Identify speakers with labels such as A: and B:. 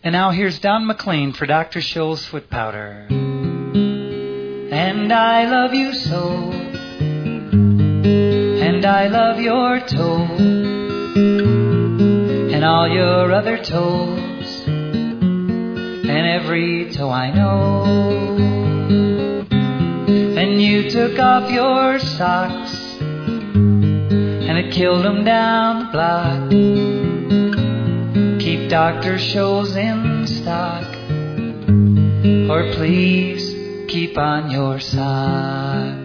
A: And now here's Don McLean for Dr. Scholl's Foot Powder. And I love you so, and I love your toe, and all your other toes, and every toe I know. And you took off your socks, and it killed them down the block. Keep Dr. Scholl's in stock, or please keep on your socks.